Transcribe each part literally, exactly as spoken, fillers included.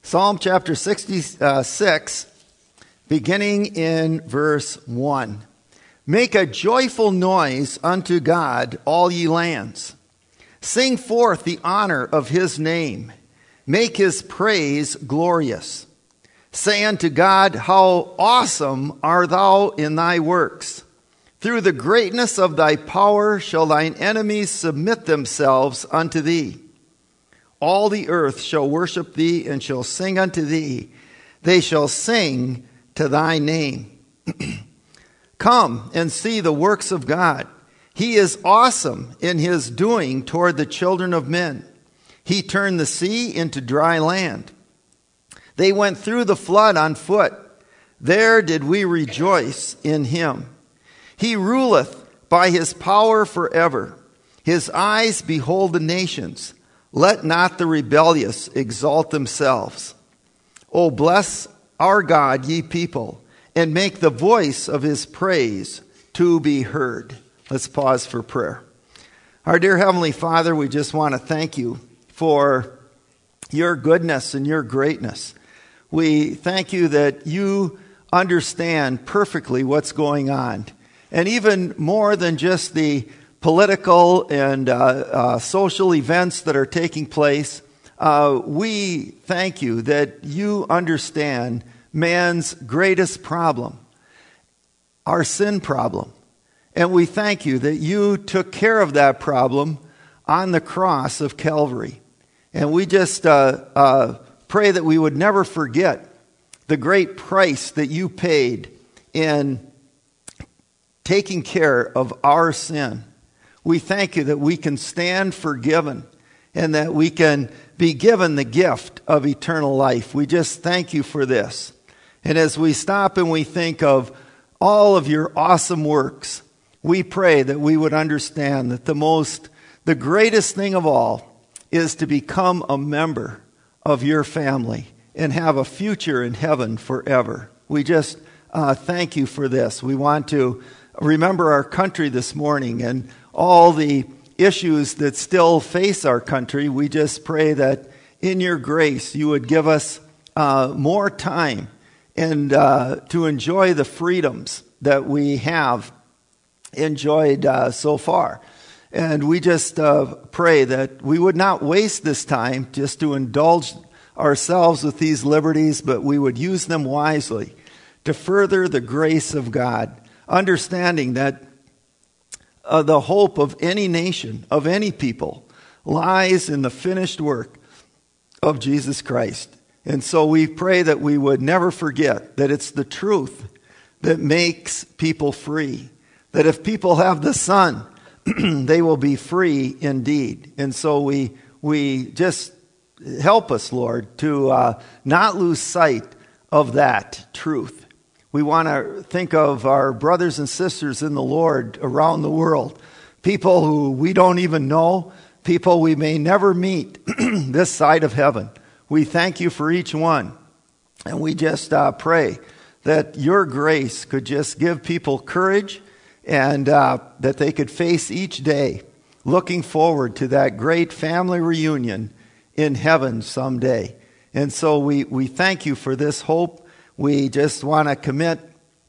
Psalm chapter sixty-six, beginning in verse one. Make a joyful noise unto God, all ye lands. Sing forth the honor of his name. Make his praise glorious. Say unto God, how awesome art thou in thy works. Through the greatness of thy power shall thine enemies submit themselves unto thee. All the earth shall worship thee and shall sing unto thee. They shall sing to thy name. Come and see the works of God. He is awesome in his doing toward the children of men. He turned the sea into dry land. They went through the flood on foot. There did we rejoice in him. He ruleth by his power forever. His eyes behold the nations. Let not the rebellious exalt themselves. O bless our God, ye people, and make the voice of his praise to be heard. Let's pause for prayer. Our dear Heavenly Father, we just want to thank you for your goodness and your greatness. We thank you that you understand perfectly what's going on. And even more than just the political and uh, uh, social events that are taking place, uh, we thank you that you understand man's greatest problem, our sin problem. And we thank you that you took care of that problem on the cross of Calvary. And we just uh, uh, pray that we would never forget the great price that you paid in taking care of our sin. We thank you that we can stand forgiven and that we can be given the gift of eternal life. We just thank you for this. And as we stop and we think of all of your awesome works, we pray that we would understand that the most, the greatest thing of all is to become a member of your family and have a future in heaven forever. We just uh, thank you for this. We want to remember our country this morning and all the issues that still face our country. We just pray that in your grace you would give us uh, more time and uh, to enjoy the freedoms that we have enjoyed uh, so far. And we just uh, pray that we would not waste this time just to indulge ourselves with these liberties, but we would use them wisely to further the grace of God, understanding that uh, the hope of any nation, of any people, lies in the finished work of Jesus Christ. And so we pray that we would never forget that it's the truth that makes people free. That if people have the Son, they will be free indeed. And so we we just help us, Lord, to uh, not lose sight of that truth. We want to think of our brothers and sisters in the Lord around the world, people who we don't even know, people we may never meet this side of heaven. We thank you for each one. And we just uh, pray that your grace could just give people courage and uh, that they could face each day looking forward to that great family reunion in heaven someday. And so we, we thank you for this hope. We just want to commit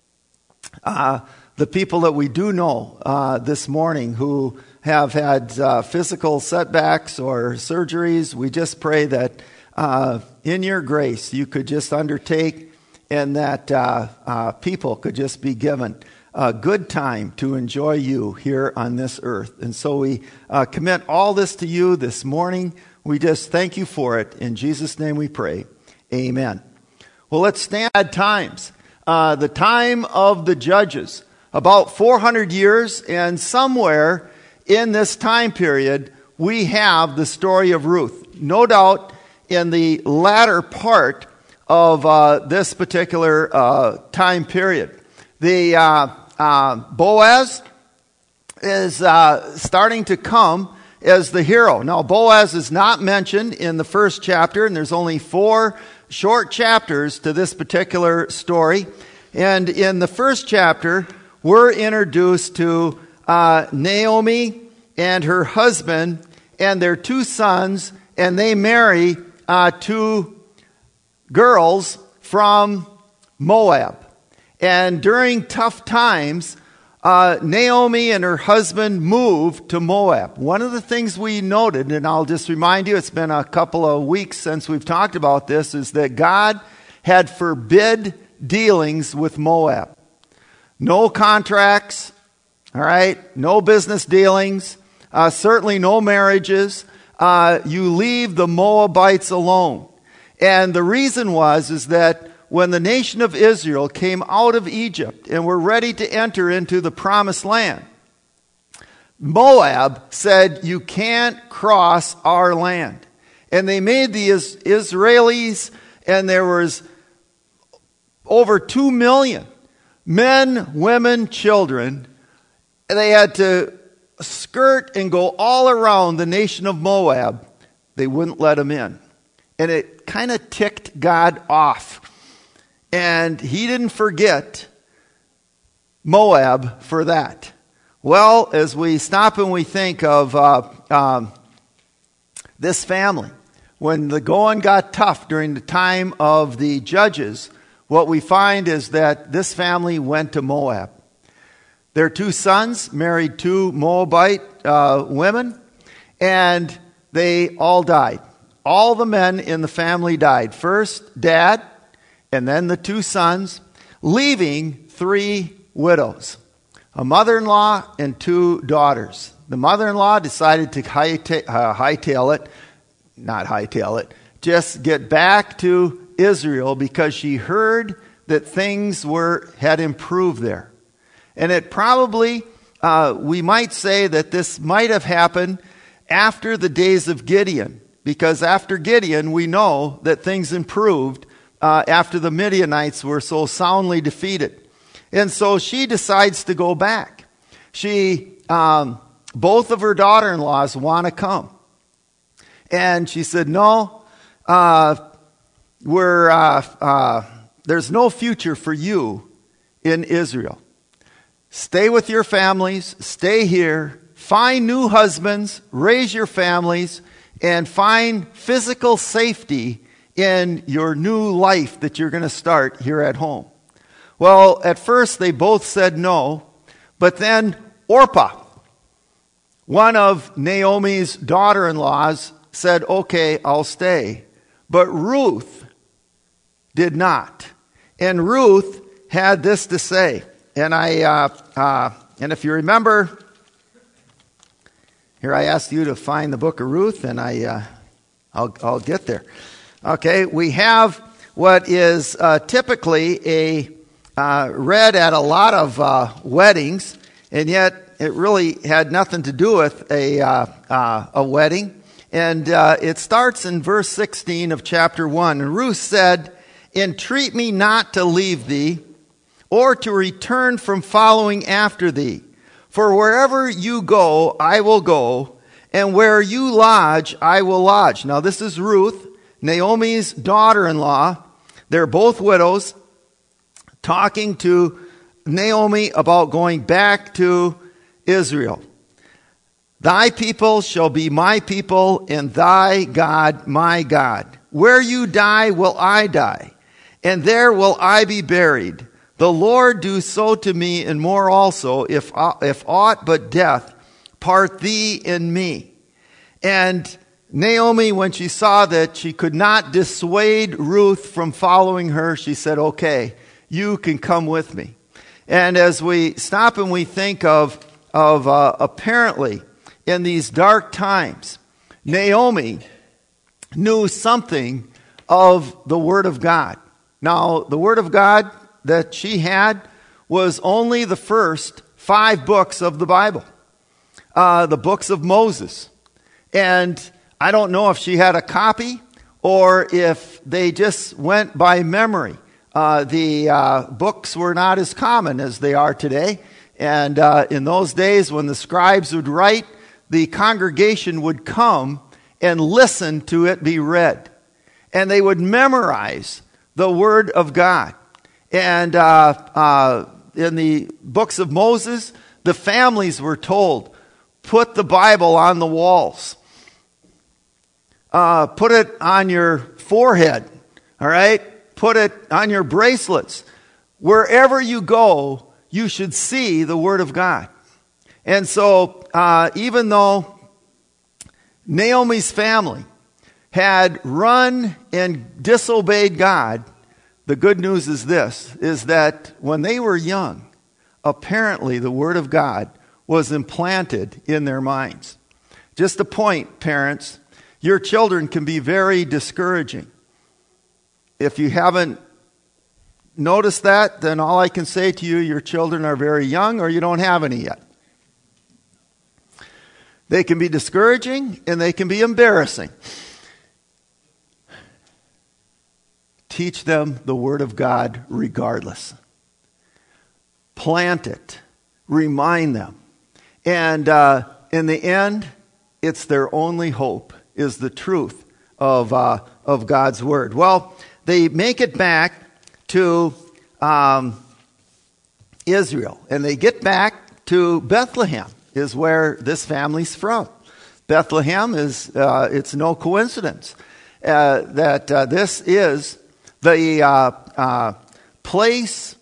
uh, the people that we do know uh, this morning who have had uh, physical setbacks or surgeries. We just pray that uh, in your grace you could just undertake and that uh, uh, people could just be given a good time to enjoy you here on this earth. And so we uh, commit all this to you this morning. We just thank you for it. In Jesus' name we pray. Amen. Well, let's stand at times. Uh, the time of the judges, about four hundred years, and somewhere in this time period, we have the story of Ruth. No doubt in the latter part of uh, this particular uh, time period. The uh, uh, Boaz is uh, starting to come as the hero. Now, Boaz is not mentioned in the first chapter, and there's only four short chapters to this particular story. And in the first chapter, we're introduced to uh, Naomi and her husband and their two sons, and they marry uh, two girls from Moab. And during tough times, uh, Naomi and her husband moved to Moab. One of the things we noted, and I'll just remind you, it's been a couple of weeks since we've talked about this, is that God had forbid dealings with Moab. No contracts, all right, no business dealings, uh, certainly no marriages. Uh, you leave the Moabites alone. And the reason was is that when the nation of Israel came out of Egypt and were ready to enter into the promised land, Moab said, you can't cross our land. And they made the Is- Israelis, and there was over two million men, women, children. And they had to skirt and go all around the nation of Moab. They wouldn't let them in. And it kind of ticked God off. And he didn't forget Moab for that. Well, as we stop and we think of uh, um, this family, when the going got tough during the time of the judges, what we find is that this family went to Moab. Their two sons married two Moabite uh, women, and they all died. All the men in the family died. First, dad, and then the two sons, leaving three widows, a mother-in-law and two daughters. The mother-in-law decided to highta- uh, hightail it, not hightail it, just get back to Israel because she heard that things were had improved there. And it probably, uh, we might say that this might have happened after the days of Gideon, because after Gideon, we know that things improved Uh, after the Midianites were so soundly defeated. And so she decides to go back. She, um, both of her daughter-in-laws want to come. And she said, no, uh, we're, uh, uh, there's no future for you in Israel. Stay with your families, stay here, find new husbands, raise your families, and find physical safety in your new life that you're going to start here at home. Well, at first they both said no, but then Orpah, one of Naomi's daughter-in-laws, said, okay, I'll stay. But Ruth did not. And Ruth had this to say. And I, uh, uh, and if you remember, here I asked you to find the book of Ruth, and I, uh, I'll, I'll get there. Okay, we have what is uh, typically a uh, read at a lot of uh, weddings, and yet it really had nothing to do with a uh, uh, a wedding. And uh, it starts in verse sixteen of chapter one. And Ruth said, entreat me not to leave thee, or to return from following after thee. For wherever you go, I will go, and where you lodge, I will lodge. Now this is Ruth, Naomi's daughter-in-law. They're both widows, talking to Naomi about going back to Israel. Thy people shall be my people, and thy God my God. Where you die will I die, and there will I be buried. The Lord do so to me, and more also, if, if aught but death part thee and me. And Naomi, when she saw that she could not dissuade Ruth from following her, she said, okay, you can come with me. And as we stop and we think of, of uh, apparently in these dark times, Naomi knew something of the Word of God. Now, the Word of God that she had was only the first five books of the Bible, uh, the books of Moses. And I don't know if she had a copy or if they just went by memory. Uh, the uh, books were not as common as they are today. And uh, in those days when the scribes would write, the congregation would come and listen to it be read. And they would memorize the Word of God. And uh, uh, in the books of Moses, the families were told, put the Bible on the walls. Uh, put it on your forehead. All right? Put it on your bracelets. Wherever you go, you should see the Word of God. And so, uh, even though Naomi's family had run and disobeyed God, the good news is this, is that when they were young, apparently the Word of God was implanted in their minds. Just a point, parents, your children can be very discouraging. If you haven't noticed that, then all I can say to you, your children are very young or you don't have any yet. They can be discouraging and they can be embarrassing. Teach them the Word of God regardless. Plant it. Remind them. And uh, in the end, it's their only hope, is the truth of, uh, of God's Word. Well, they make it back to um, Israel. And they get back to Bethlehem, is where this family's from. Bethlehem is, uh, it's no coincidence uh, that uh, this is the uh, uh, place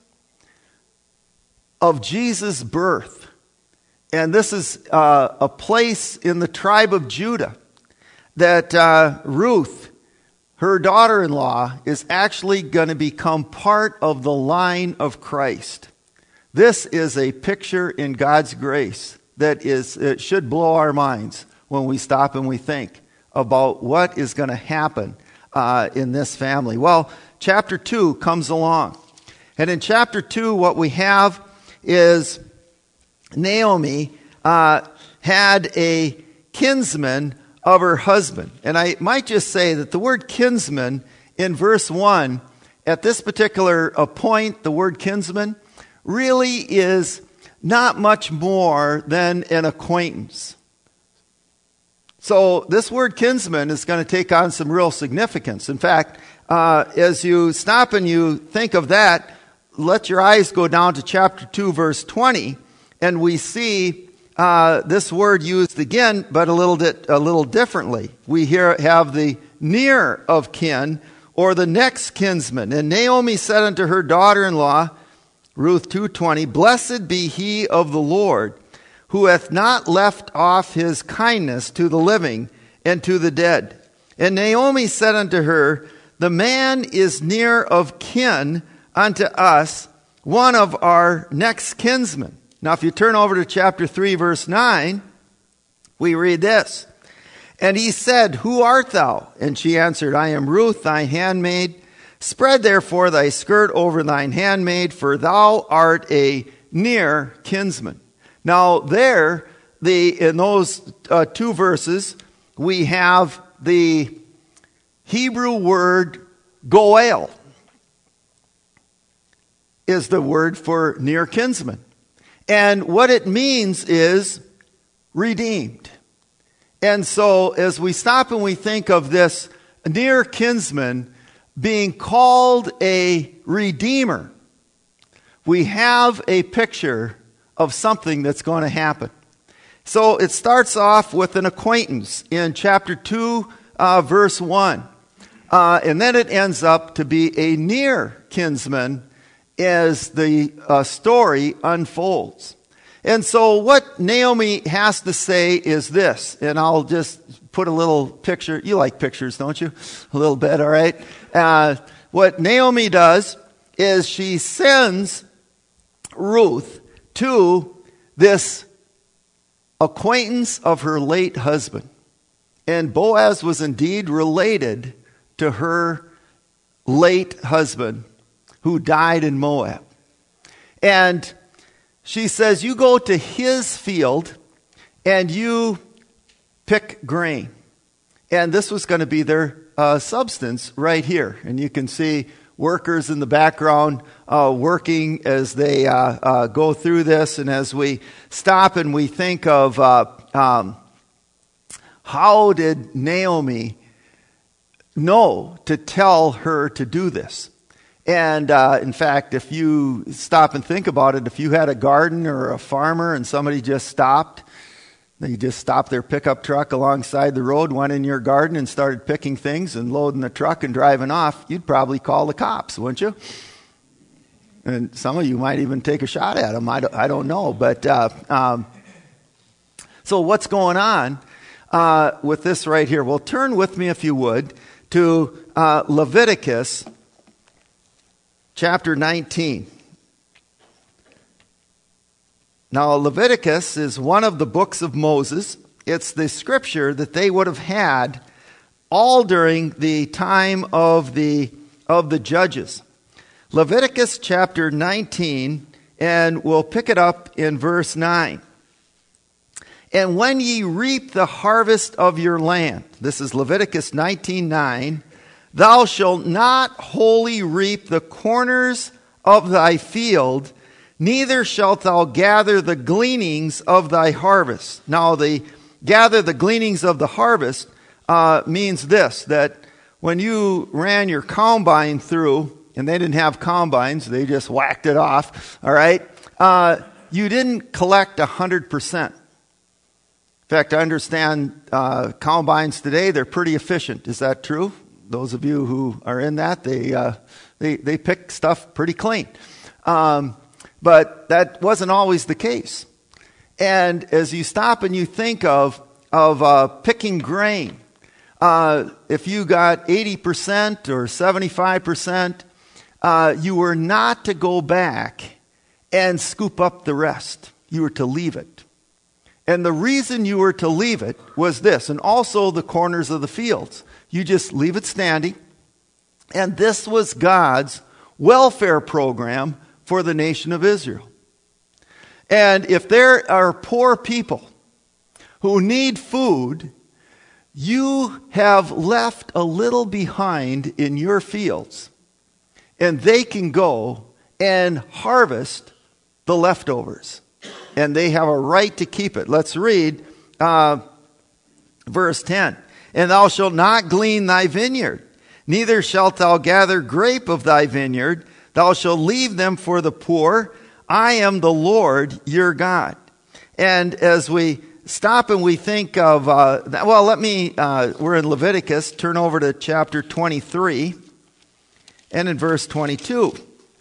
of Jesus' birth. And this is uh, a place in the tribe of Judah that uh, Ruth, her daughter-in-law, is actually going to become part of the line of Christ. This is a picture in God's grace that is, it should blow our minds when we stop and we think about what is going to happen uh, in this family. Well, chapter two comes along. And in chapter two, what we have is Naomi uh, had a kinsman of her husband. And I might just say that the word kinsman in verse one, at this particular uh, point, the word kinsman really is not much more than an acquaintance. So this word kinsman is going to take on some real significance. In fact, uh, as you stop and you think of that, let your eyes go down to chapter two, verse twenty, and we see uh, this word used again, but a little bit, a little differently. We here have the near of kin, or the next kinsman. And Naomi said unto her daughter-in-law, Ruth two twenty, Blessed be he of the Lord, who hath not left off his kindness to the living and to the dead. And Naomi said unto her, The man is near of kin unto us, one of our next kinsmen. Now, if you turn over to chapter three, verse nine, we read this. And he said, Who art thou? And she answered, I am Ruth, thy handmaid. Spread therefore thy skirt over thine handmaid, for thou art a near kinsman. Now there, the in those uh, two verses, we have the Hebrew word goel is the word for near kinsman. And what it means is redeemed. And so as we stop and we think of this near kinsman being called a redeemer, we have a picture of something that's going to happen. So it starts off with an acquaintance in chapter two, uh, verse one. Uh, and then it ends up to be a near kinsman as the uh, story unfolds. And so what Naomi has to say is this, and I'll just put a little picture. You like pictures, don't you? A little bit, all right? Uh, what Naomi does is she sends Ruth to this acquaintance of her late husband. And Boaz was indeed related to her late husband who died in Moab. And she says, you go to his field and you pick grain. And this was going to be their uh, substance right here. And you can see workers in the background uh, working as they uh, uh, go through this. And as we stop and we think of uh, um, how did Naomi know to tell her to do this? And uh, in fact, if you stop and think about it, if you had a garden or a farmer and somebody just stopped They just stopped their pickup truck alongside the road, went in your garden and started picking things and loading the truck and driving off, you'd probably call the cops, wouldn't you? And some of you might even take a shot at them. I don't, I don't know. But uh, um, so what's going on uh, with this right here? Well, turn with me, if you would, to uh, Leviticus chapter nineteen. Now, Leviticus is one of the books of Moses. It's the scripture that they would have had all during the time of the of the judges. Leviticus chapter nineteen, and we'll pick it up in verse nine. And when ye reap the harvest of your land, this is Leviticus nineteen nine, thou shalt not wholly reap the corners of thy field, neither shalt thou gather the gleanings of thy harvest. Now, the gather the gleanings of the harvest uh, means this, that when you ran your combine through, and they didn't have combines, they just whacked it off, all right, uh, you didn't collect one hundred percent. In fact, I understand uh, combines today, they're pretty efficient. Is that true? Those of you who are in that, they, uh, they, they pick stuff pretty clean. Um But that wasn't always the case. And as you stop and you think of of uh, picking grain, uh, if you got eighty percent or seventy-five percent, uh, you were not to go back and scoop up the rest. You were to leave it. And the reason you were to leave it was this, and also the corners of the fields. You just leave it standing. And this was God's welfare program for the nation of Israel. And if there are poor people who need food, you have left a little behind in your fields, and they can go and harvest the leftovers, and they have a right to keep it. Let's read uh, verse ten. And thou shalt not glean thy vineyard, neither shalt thou gather grape of thy vineyard, thou shalt leave them for the poor. I am the Lord your God. And as we stop and we think of, uh, well, let me, uh, we're in Leviticus, turn over to chapter twenty-three, and in verse twenty-two.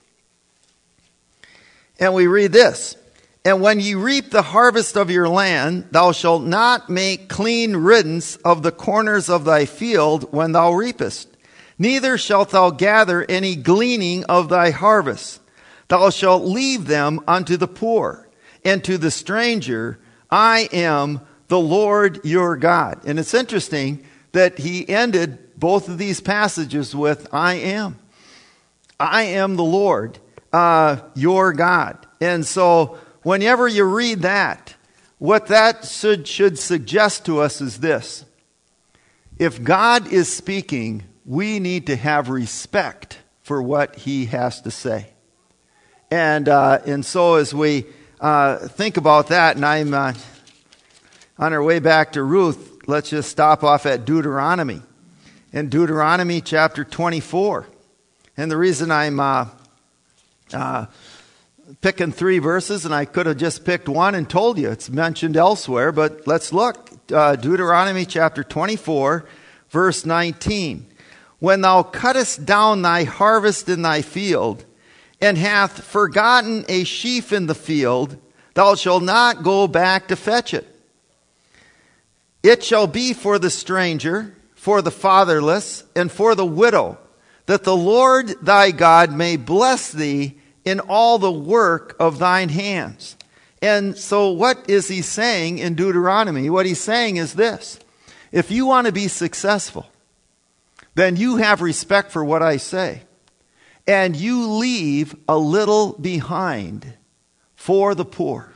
And we read this. And when ye reap the harvest of your land, thou shalt not make clean riddance of the corners of thy field when thou reapest. Neither shalt thou gather any gleaning of thy harvest. Thou shalt leave them unto the poor, and to the stranger. I am the Lord your God. And it's interesting that he ended both of these passages with, I am. I am the Lord, uh, your God. And so whenever you read that, what that should, should suggest to us is this. If God is speaking, we need to have respect for what he has to say. And uh, and so as we uh, think about that, and I'm uh, on our way back to Ruth, let's just stop off at Deuteronomy. In Deuteronomy chapter twenty-four. And the reason I'm uh, uh, picking three verses, and I could have just picked one and told you it's mentioned elsewhere, but let's look. Uh, Deuteronomy chapter twenty-four, verse nineteen. When thou cuttest down thy harvest in thy field, and hath forgotten a sheaf in the field, thou shalt not go back to fetch it. It shall be for the stranger, for the fatherless, and for the widow, that the Lord thy God may bless thee in all the work of thine hands. And so what is he saying in Deuteronomy? What he's saying is this. If you want to be successful, then you have respect for what I say. And you leave a little behind for the poor.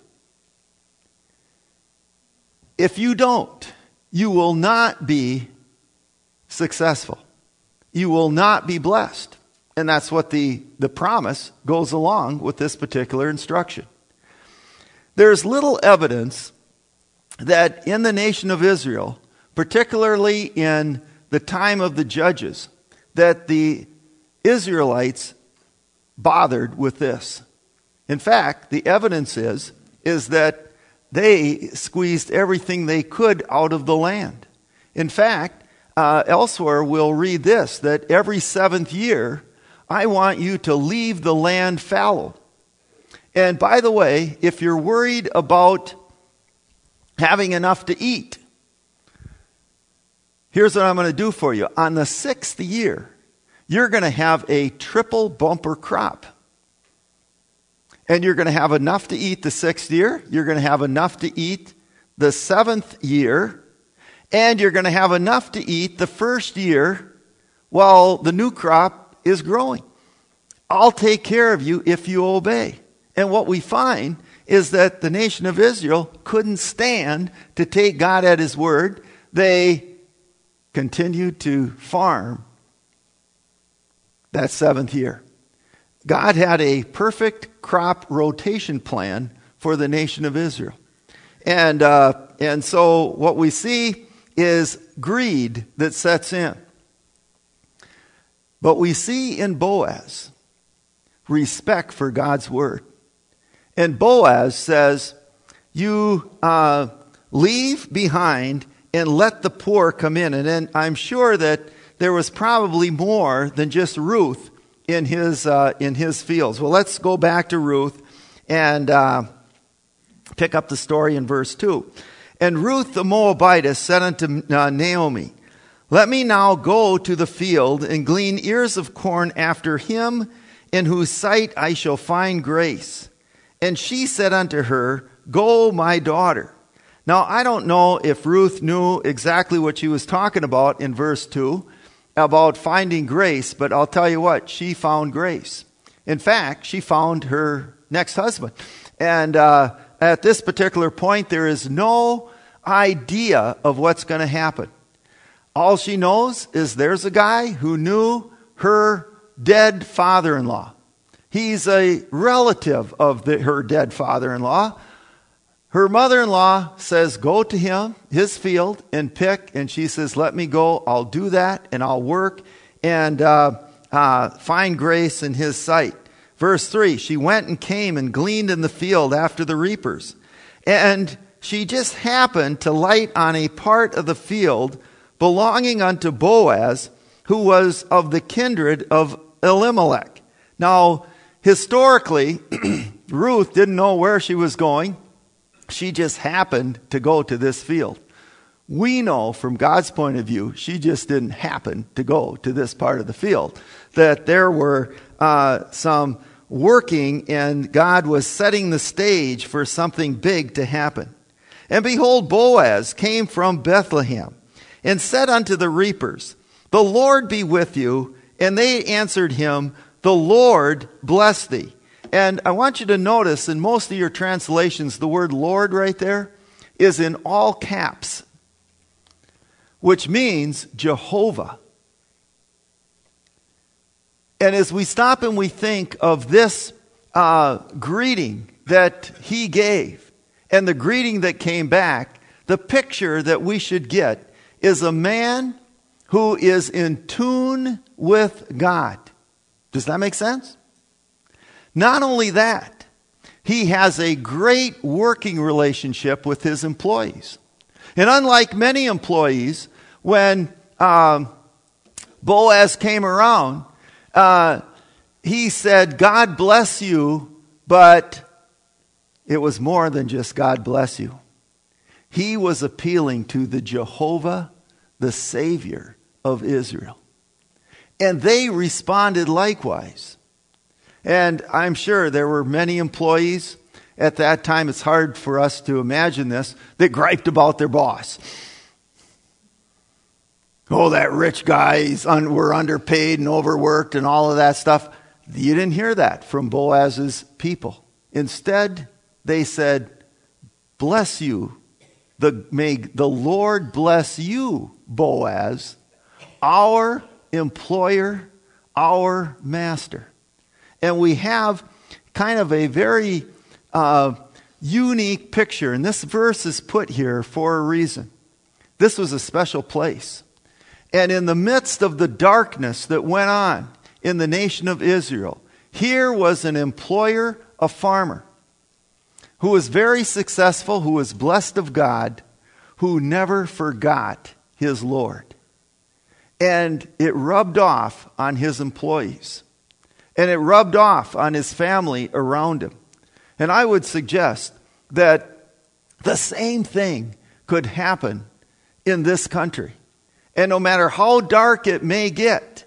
If you don't, you will not be successful. You will not be blessed. And that's what the, the promise goes along with this particular instruction. There's little evidence that in the nation of Israel, particularly in the time of the judges, that the Israelites bothered with this. In fact, the evidence is, is that they squeezed everything they could out of the land. In fact, uh, elsewhere we'll read this, that every seventh year, I want you to leave the land fallow. And by the way, if you're worried about having enough to eat, here's what I'm going to do for you. On the sixth year, you're going to have a triple bumper crop. And you're going to have enough to eat the sixth year. You're going to have enough to eat the seventh year. And you're going to have enough to eat the first year while the new crop is growing. I'll take care of you if you obey. And what we find is that the nation of Israel couldn't stand to take God at his word. They continued to farm that seventh year. God had a perfect crop rotation plan for the nation of Israel. And, uh, and so what we see is greed that sets in. But we see in Boaz respect for God's word. And Boaz says, you uh, leave behind and let the poor come in. And then I'm sure that there was probably more than just Ruth in his uh, in his fields. Well, let's go back to Ruth and uh, pick up the story in verse two. And Ruth the Moabitess said unto uh, Naomi, let me now go to the field and glean ears of corn after him in whose sight I shall find grace. And she said unto her, go, my daughter. Now, I don't know if Ruth knew exactly what she was talking about in verse two, about finding grace, but I'll tell you what, she found grace. In fact, she found her next husband. And uh, at this particular point, there is no idea of what's going to happen. All she knows is there's a guy who knew her dead father-in-law. He's a relative of the, her dead father-in-law. Her mother-in-law says, go to him, his field, and pick. And she says, let me go. I'll do that, and I'll work and uh, uh, find grace in his sight. Verse three, she went and came and gleaned in the field after the reapers. And she just happened to light on a part of the field belonging unto Boaz, who was of the kindred of Elimelech. Now, historically, Ruth didn't know where she was going. She just happened to go to this field. We know from God's point of view, she just didn't happen to go to this part of the field. That there were uh, some working and God was setting the stage for something big to happen. And behold, Boaz came from Bethlehem and said unto the reapers, the Lord be with you. And they answered him, the Lord bless thee. And I want you to notice in most of your translations, the word Lord right there is in all caps, which means Jehovah. And as we stop and we think of this uh, greeting that he gave and the greeting that came back, the picture that we should get is a man who is in tune with God. Does that make sense? Not only that, he has a great working relationship with his employees. And unlike many employees, when um, Boaz came around, uh, he said, God bless you, but it was more than just God bless you. He was appealing to the Jehovah, the Savior of Israel. And they responded likewise. And I'm sure there were many employees at that time, it's hard for us to imagine this, that griped about their boss. Oh, that rich guy, he's un- we're underpaid and overworked and all of that stuff. You didn't hear that from Boaz's people. Instead, they said, bless you. The, may the Lord bless you, Boaz, our employer, our master. And we have kind of a very uh, unique picture. And this verse is put here for a reason. This was a special place. And in the midst of the darkness that went on in the nation of Israel, here was an employer, a farmer, who was very successful, who was blessed of God, who never forgot his Lord. And it rubbed off on his employees. And it rubbed off on his family around him. And I would suggest that the same thing could happen in this country. And no matter how dark it may get,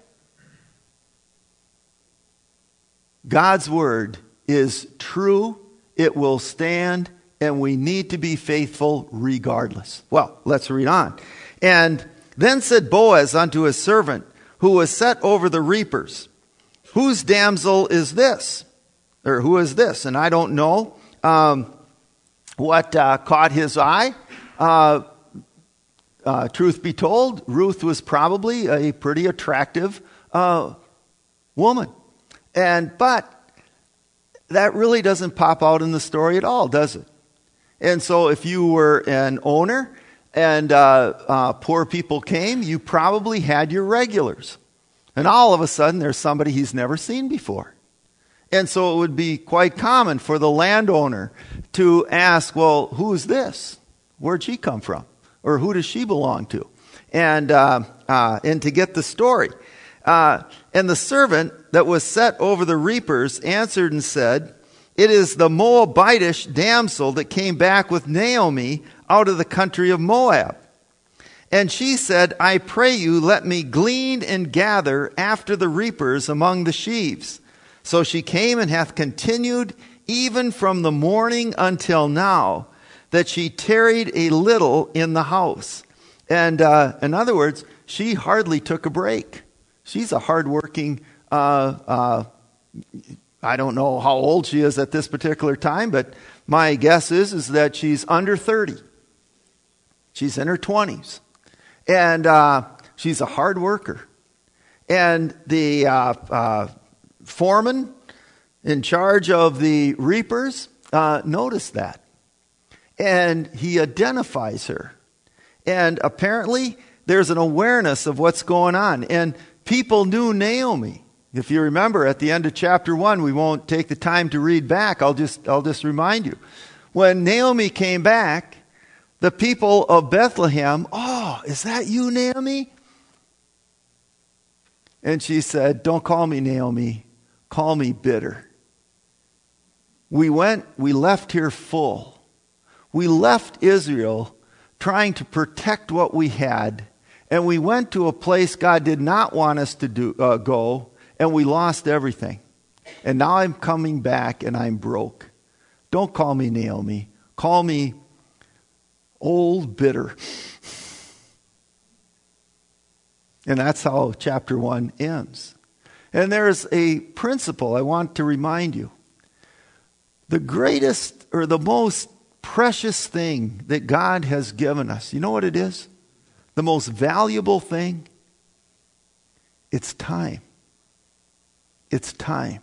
God's word is true, it will stand, and we need to be faithful regardless. Well, let's read on. And then said Boaz unto his servant, who was set over the reapers, whose damsel is this? Or who is this? And I don't know um, what uh, caught his eye. Uh, uh, truth be told, Ruth was probably a pretty attractive uh, woman. And but that really doesn't pop out in the story at all, does it? And so if you were an owner and uh, uh, poor people came, you probably had your regulars. And all of a sudden, there's somebody he's never seen before. And so it would be quite common for the landowner to ask, well, who's this? Where'd she come from? Or who does she belong to? And, uh, uh, and to get the story. Uh, and the servant that was set over the reapers answered and said, it is the Moabitish damsel that came back with Naomi out of the country of Moab. And she said, I pray you, let me glean and gather after the reapers among the sheaves. So she came and hath continued even from the morning until now, that she tarried a little in the house. And uh, in other words, she hardly took a break. She's a hardworking, uh, uh, I don't know how old she is at this particular time, but my guess is, is that she's under thirty. She's in her twenties. And uh, she's a hard worker. And the uh, uh, foreman in charge of the reapers uh, noticed that. And he identifies her. And apparently there's an awareness of what's going on. And people knew Naomi. If you remember at the end of chapter one, we won't take the time to read back. I'll just, I'll just remind you. When Naomi came back, the people of Bethlehem, oh, is that you, Naomi? And she said, don't call me Naomi, call me bitter. We went, we left here full. We left Israel trying to protect what we had, and we went to a place God did not want us to do, uh, go, and we lost everything. And now I'm coming back and I'm broke. Don't call me Naomi, call me old bitter. And that's how chapter one ends. And there's a principle I want to remind you. The greatest or the most precious thing that God has given us, you know what it is? The most valuable thing? It's time. It's time.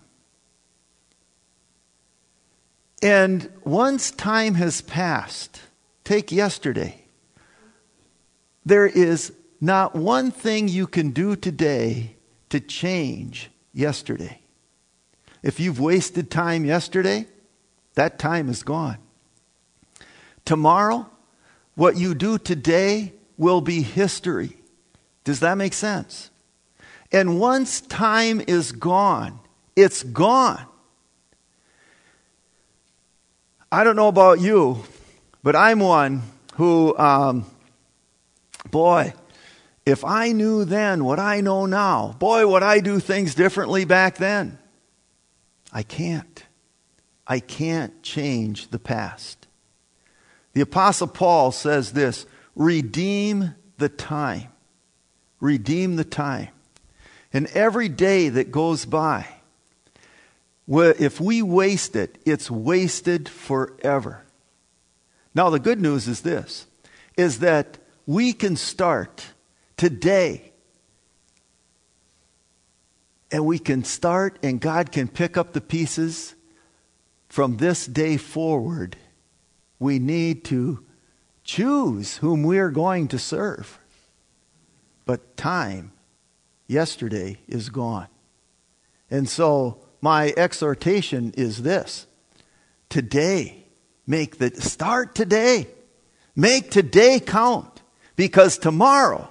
And once time has passed, take yesterday. There is not one thing you can do today to change yesterday. If you've wasted time yesterday, that time is gone. Tomorrow, what you do today will be history. Does that make sense? And once time is gone, it's gone. I don't know about you, but I'm one who, um, boy, if I knew then what I know now, boy, would I do things differently back then. I can't. I can't change the past. The Apostle Paul says this, redeem the time. Redeem the time. And every day that goes by, if we waste it, it's wasted forever. Now the good news is this, is that we can start today. And we can start and God can pick up the pieces from this day forward. We need to choose whom we are going to serve. But time, yesterday, is gone. And so my exhortation is this. Today Make the start today. Make today count, because tomorrow,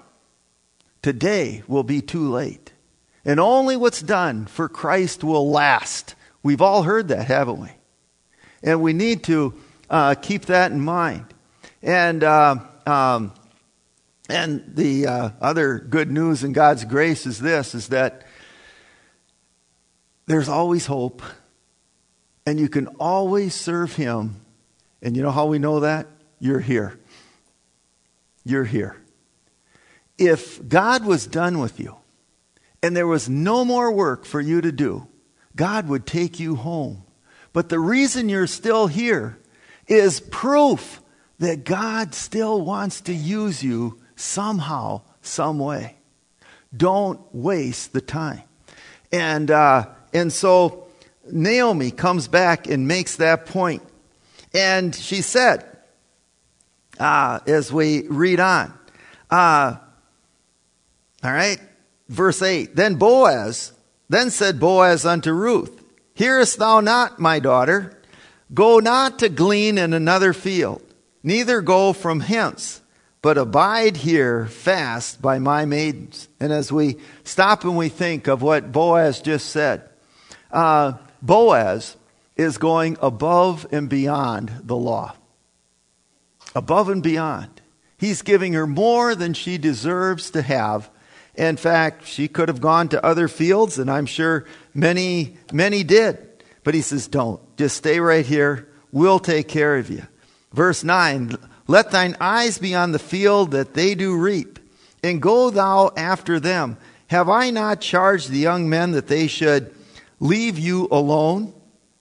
today will be too late. And only what's done for Christ will last. We've all heard that, haven't we? And we need to uh, keep that in mind. And uh, um, and the uh, other good news in God's grace is this, is that there's always hope. And you can always serve Him. And you know how we know that? You're here. You're here. If God was done with you, and there was no more work for you to do, God would take you home. But the reason you're still here is proof that God still wants to use you somehow, some way. Don't waste the time. And uh, and so Naomi comes back and makes that point. And she said, uh, as we read on, uh, all right, verse eight, then Boaz, then said Boaz unto Ruth, hearest thou not, my daughter? Go not to glean in another field, neither go from hence, but abide here fast by my maidens. And as we stop and we think of what Boaz just said, uh, Boaz is going above and beyond the law. Above and beyond. He's giving her more than she deserves to have. In fact, she could have gone to other fields, and I'm sure many, many did. But he says, don't. Just stay right here. We'll take care of you. Verse nine, let thine eyes be on the field that they do reap, and go thou after them. Have I not charged the young men that they should leave you alone?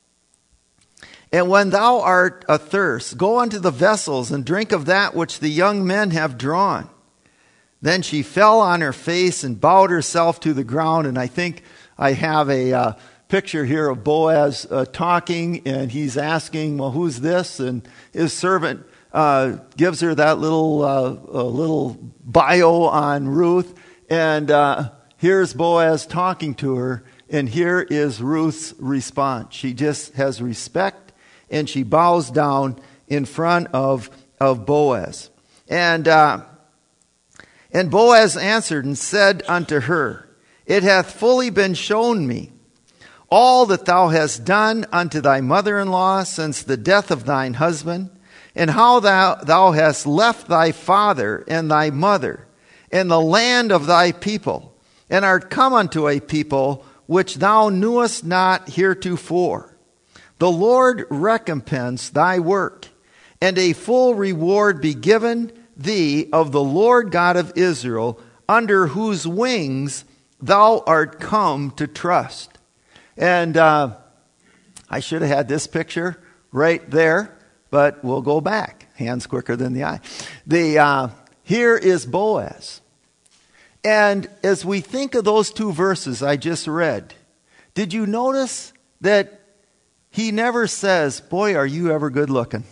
And when thou art athirst, go unto the vessels and drink of that which the young men have drawn. Then she fell on her face and bowed herself to the ground. And I think I have a uh, picture here of Boaz uh, talking, and he's asking, well, who's this? And his servant uh, gives her that little uh, uh, little bio on Ruth. And uh, here's Boaz talking to her. And here is Ruth's response. She just has respect, and she bows down in front of, of Boaz. And uh, and Boaz answered and said unto her, it hath fully been shown me all that thou hast done unto thy mother-in-law since the death of thine husband, and how thou, thou hast left thy father and thy mother and the land of thy people, and art come unto a people which thou knewest not heretofore. The Lord recompense thy work, and a full reward be given thee of the Lord God of Israel, under whose wings thou art come to trust. And uh, I should have had this picture right there, but we'll go back. Hands quicker than the eye. The uh, here is Boaz. And as we think of those two verses I just read, did you notice that he never says, boy, are you ever good looking?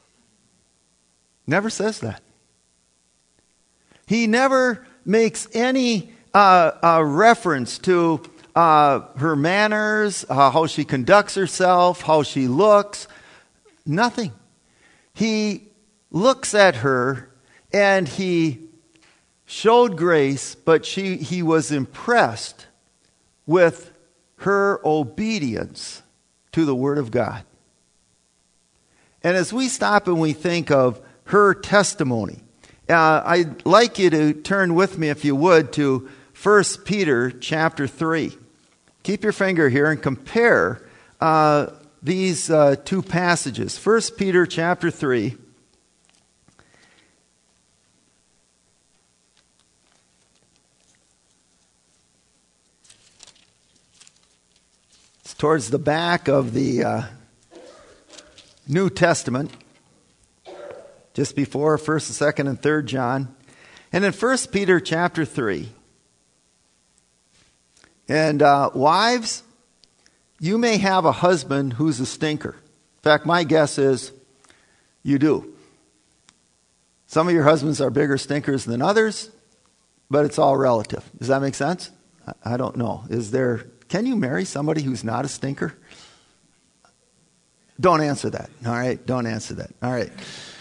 Never says that. He never makes any uh, uh, reference to uh, her manners, uh, how she conducts herself, how she looks. Nothing. He looks at her and he showed grace, but she he was impressed with her obedience to the Word of God. And as we stop and we think of her testimony, uh, I'd like you to turn with me, if you would, to First Peter chapter three. Keep your finger here and compare uh, these uh, two passages. First Peter chapter three. It's towards the back of the uh, New Testament, just before First, Second, and Third John, and in First Peter chapter three. And uh, wives, you may have a husband who's a stinker. In fact, my guess is you do. Some of your husbands are bigger stinkers than others, but it's all relative. Does that make sense? I don't know. Is there? Can you marry somebody who's not a stinker? Don't answer that. All right? Don't answer that. All right.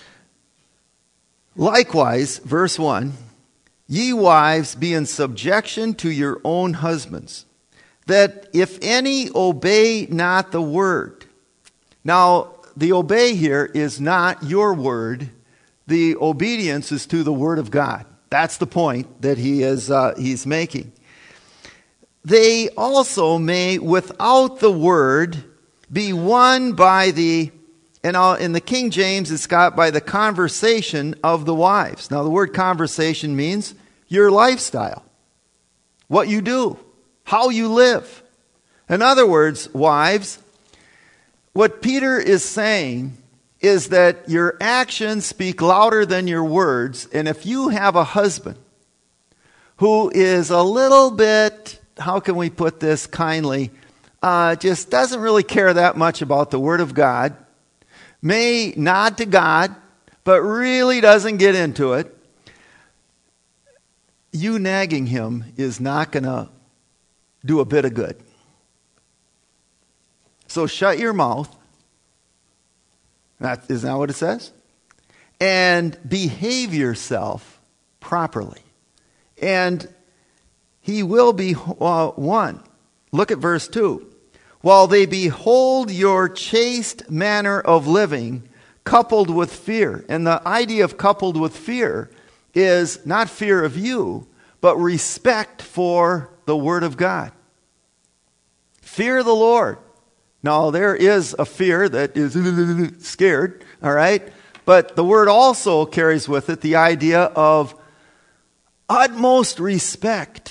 Likewise, verse one, ye wives, be in subjection to your own husbands, that if any obey not the word. Now, the obey here is not your word. The obedience is to the word of God. That's the point that he is uh, he's making. They also may, without the word, be won by the, and in the King James it's got by the conversation of the wives. Now the word conversation means your lifestyle, what you do, how you live. In other words, wives, what Peter is saying is that your actions speak louder than your words. And if you have a husband who is a little bit, how can we put this kindly, uh, just doesn't really care that much about the Word of God, may nod to God, but really doesn't get into it, you nagging him is not going to do a bit of good. So shut your mouth. That, isn't that what it says? And behave yourself properly. And he will be uh, one. Look at verse two. While they behold your chaste manner of living, coupled with fear. And the idea of coupled with fear is not fear of you, but respect for the Word of God. Fear the Lord. Now, there is a fear that is scared, all right? But the word also carries with it the idea of utmost respect.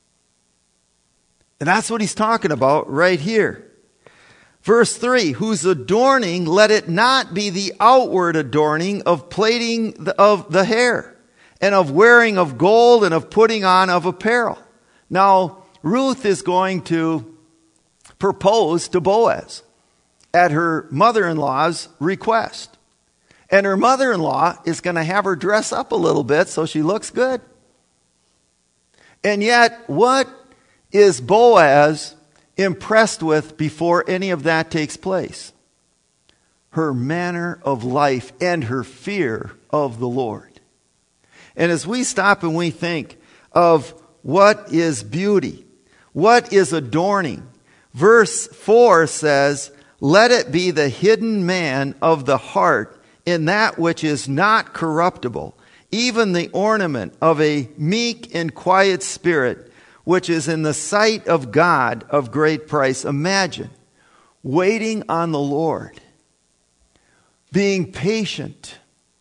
And that's what he's talking about right here. Verse three, whose adorning, let it not be the outward adorning of plaiting the, of the hair, and of wearing of gold, and of putting on of apparel. Now, Ruth is going to propose to Boaz at her mother-in-law's request. And her mother-in-law is going to have her dress up a little bit so she looks good. And yet, what is Boaz impressed with before any of that takes place? Her manner of life and her fear of the Lord. And as we stop and we think of what is beauty, what is adorning, verse four says, let it be the hidden man of the heart in that which is not corruptible, even the ornament of a meek and quiet spirit, which is in the sight of God of great price. Imagine waiting on the Lord, being patient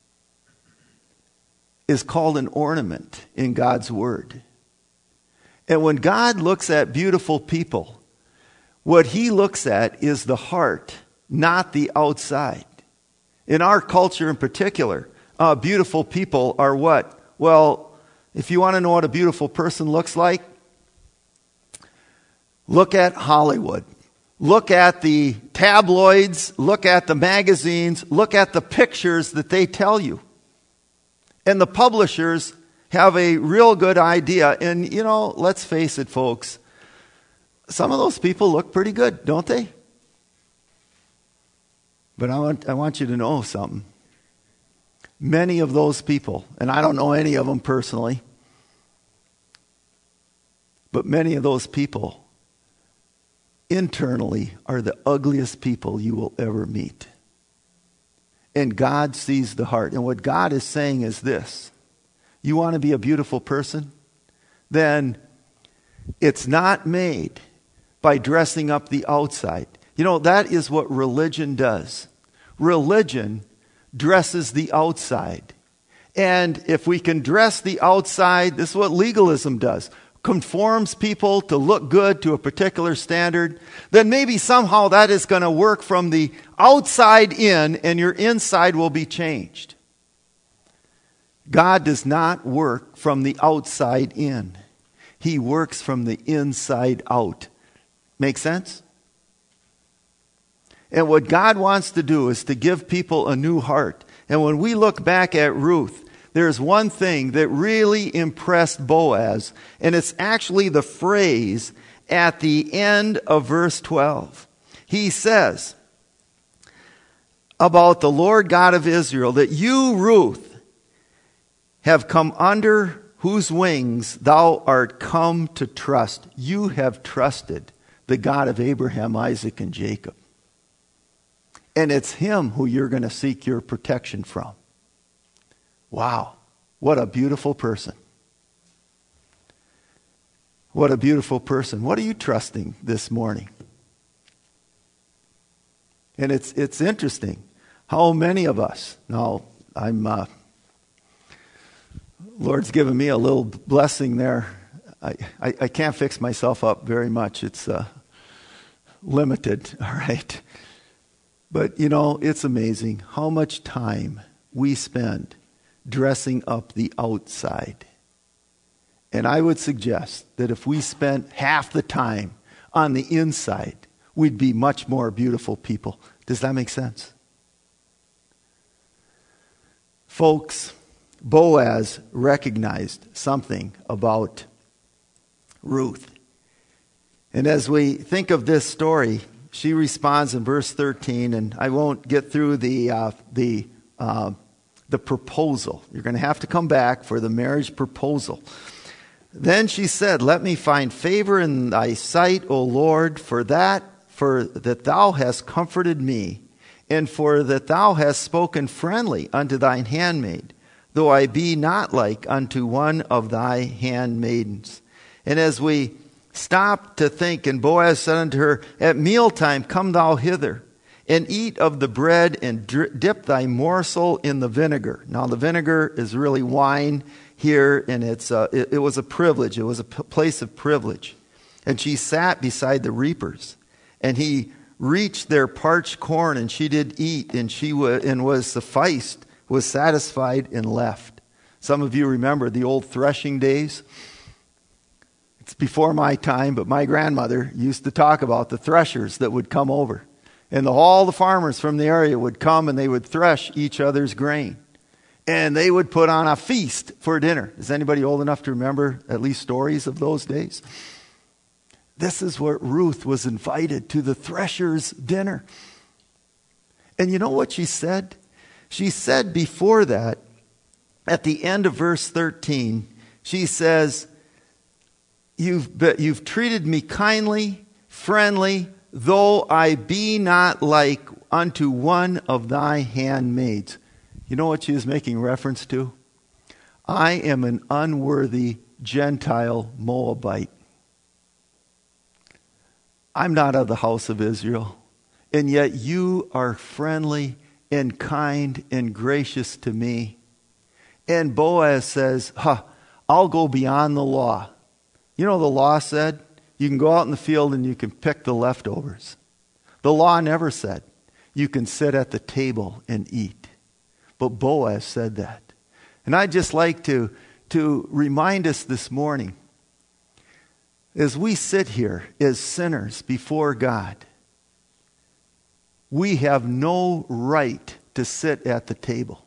is called an ornament in God's Word. And when God looks at beautiful people, what he looks at is the heart, not the outside. In our culture in particular, uh, beautiful people are what? Well, if you want to know what a beautiful person looks like, look at Hollywood. Look at the tabloids. Look at the magazines. Look at the pictures that they tell you. And the publishers have a real good idea. And, you know, let's face it, folks. Some of those people look pretty good, don't they? But I want, I want you to know something. Many of those people, and I don't know any of them personally, but many of those people internally are the ugliest people you will ever meet. And God sees the heart. And what God is saying is this. You want to be a beautiful person? Then it's not made by dressing up the outside. You know, that is what religion does. Religion dresses the outside. And if we can dress the outside, this is what legalism does. Conforms people to look good to a particular standard, then maybe somehow that is going to work from the outside in and your inside will be changed. God does not work from the outside in. He works from the inside out. Make sense? And what God wants to do is to give people a new heart. And when we look back at Ruth, there's one thing that really impressed Boaz, and it's actually the phrase at the end of verse twelve. He says, about the Lord God of Israel, that you, Ruth, have come under whose wings thou art come to trust. You have trusted the God of Abraham, Isaac, and Jacob. And it's him who you're going to seek your protection from. Wow, what a beautiful person. What a beautiful person. What are you trusting this morning? And it's it's interesting how many of us, now I'm, uh, Lord's given me a little blessing there. I, I, I can't fix myself up very much. It's uh, limited, all right? But, you know, it's amazing how much time we spend dressing up the outside. And I would suggest that if we spent half the time on the inside, we'd be much more beautiful people. Does that make sense? Folks, Boaz recognized something about Ruth. And as we think of this story, she responds in verse thirteen, and I won't get through the uh, the uh, the proposal. You're going to have to come back for the marriage proposal. Then she said, "Let me find favor in thy sight, O Lord, for that for that thou hast comforted me, and for that thou hast spoken friendly unto thine handmaid, though I be not like unto one of thy handmaidens." And as we stop to think, and Boaz said unto her, "At mealtime come thou hither, and eat of the bread, and dip thy morsel in the vinegar." Now the vinegar is really wine here, and it's uh, it, it was a privilege. It was a p- place of privilege. And she sat beside the reapers, and he reached their parched corn, and she did eat, and she w- and was sufficed, was satisfied, and left. Some of you remember the old threshing days. It's before my time, but my grandmother used to talk about the threshers that would come over. And the, all the farmers from the area would come, and they would thresh each other's grain. And they would put on a feast for dinner. Is anybody old enough to remember at least stories of those days? This is where Ruth was invited to the thresher's dinner. And you know what she said? She said before that, at the end of verse thirteen, she says, You've, you've treated me kindly, friendly, though I be not like unto one of thy handmaids. You know what she is making reference to? I am an unworthy Gentile Moabite. I'm not of the house of Israel, and yet you are friendly and kind and gracious to me. And Boaz says, huh, I'll go beyond the law. You know, the law said you can go out in the field and you can pick the leftovers. The law never said you can sit at the table and eat. But Boaz said that. And I'd just like to, to remind us this morning, as we sit here as sinners before God, we have no right to sit at the table.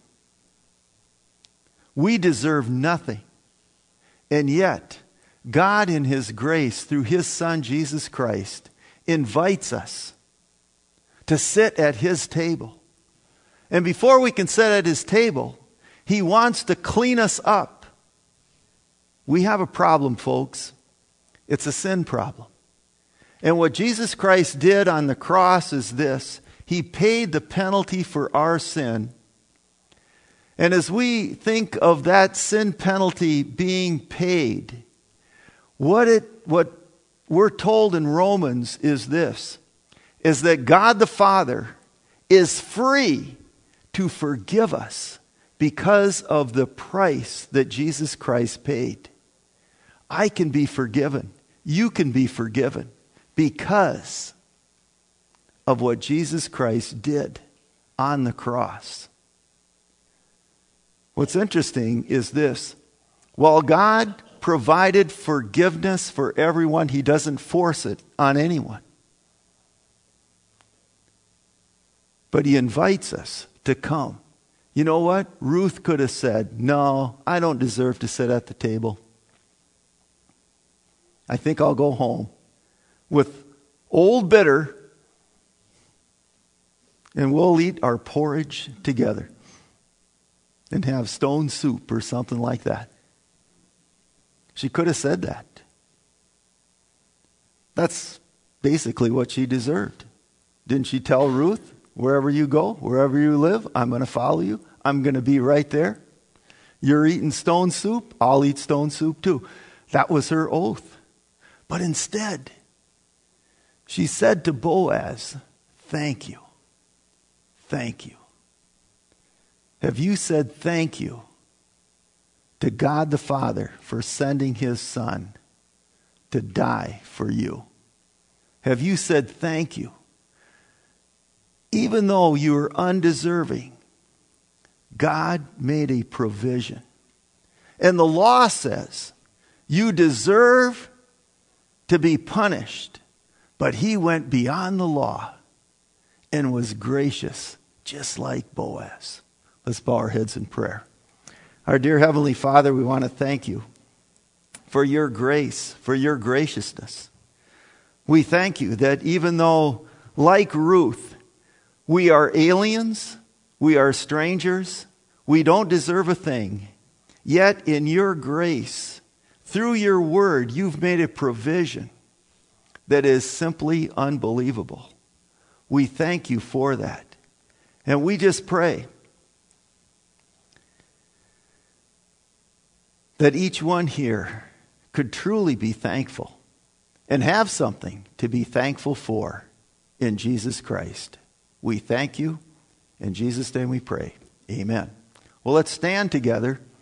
We deserve nothing. And yet, God in His grace, through His Son, Jesus Christ, invites us to sit at His table. And before we can sit at His table, He wants to clean us up. We have a problem, folks. It's a sin problem. And what Jesus Christ did on the cross is this. He paid the penalty for our sin. And as we think of that sin penalty being paid, What it what we're told in Romans is this, is that God the Father is free to forgive us because of the price that Jesus Christ paid. I can be forgiven. You can be forgiven because of what Jesus Christ did on the cross. What's interesting is this. While God provided forgiveness for everyone, He doesn't force it on anyone. But He invites us to come. You know what? Ruth could have said, "No, I don't deserve to sit at the table. I think I'll go home with old bitter and we'll eat our porridge together and have stone soup or something like that. She could have said that. That's basically what she deserved. Didn't she tell Ruth, wherever you go, wherever you live, I'm going to follow you. I'm going to be right there. You're eating stone soup, I'll eat stone soup too. That was her oath. But instead, she said to Boaz, thank you. Thank you. Have you said thank you to God the Father for sending his Son to die for you? Have you said thank you? Even though you were undeserving, God made a provision. And the law says you deserve to be punished, but he went beyond the law and was gracious, just like Boaz. Let's bow our heads in prayer. Our dear Heavenly Father, we want to thank you for your grace, for your graciousness. We thank you that even though, like Ruth, we are aliens, we are strangers, we don't deserve a thing, yet in your grace, through your word, you've made a provision that is simply unbelievable. We thank you for that. And we just pray that each one here could truly be thankful and have something to be thankful for in Jesus Christ. We thank you. In Jesus' name we pray. Amen. Well, let's stand together